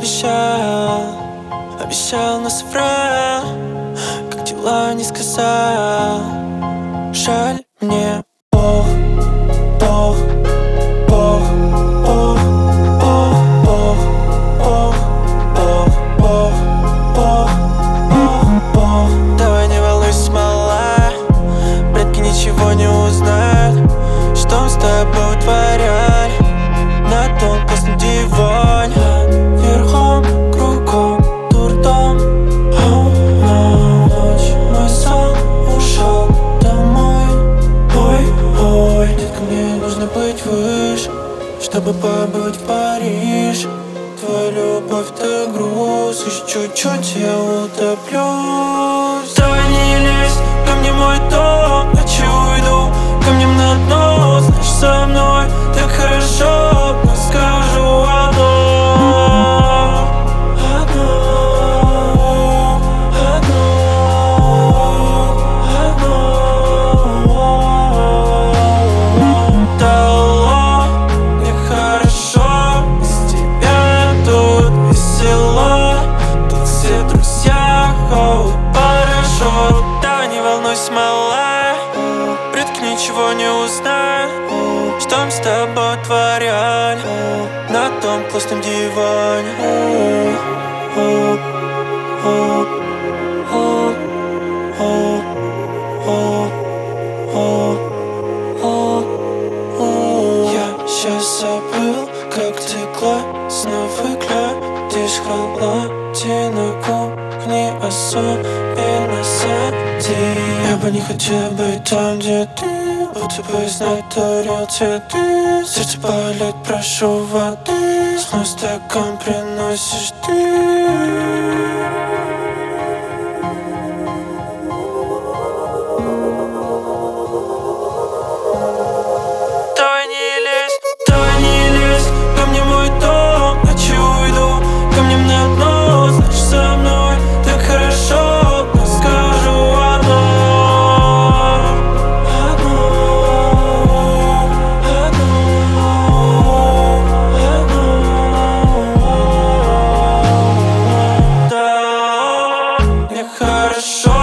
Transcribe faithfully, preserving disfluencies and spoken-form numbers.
обещал, обещал, но соврал, как дела не сказал. Жаль мне, Бог, Бог, Бог, Бог, Бог, Бог, Бог, Бог, Бог, Бог, Бог, Бог. Давай не волнуйся, мала, предки ничего не узнают, что мы с тобой вытворяли на том классном диване. Верхом, кругом, дурдом. Ночь, мой сон ушел домой. Ой, ой, детка, мне нужно быть выше, чтобы побыть в Париже. Твоя любовь это груз, еще чуть-чуть я утоплюсь. Давай не лезь ко мне, мой дом, ночью уйду камнем на дно. Знаешь, со мной так хорошо, но скажу одно, одно, одно, одно. Дало мне хорошо, без тебя тут весело, тут все друзья ходят хорошо. Да, не волнуйся, мала, предки ничего не узнают, что мы с тобой творяли на том классном диване. Я сейчас забыл, как ты классно выглядишь, холоде на кухне особенно сади. Я бы не хотел быть там, где ты, будто бы знать дарил цветы. Сердце болит, прошу воды, снова стакан приносишь ты. Давай не лезь, давай не лезь ко мне, мой дом, ночью уйду камнем на дно. Знаешь, со мной так хорошо, но скажу одно, одно, одно, одно. Да, мне хорошо.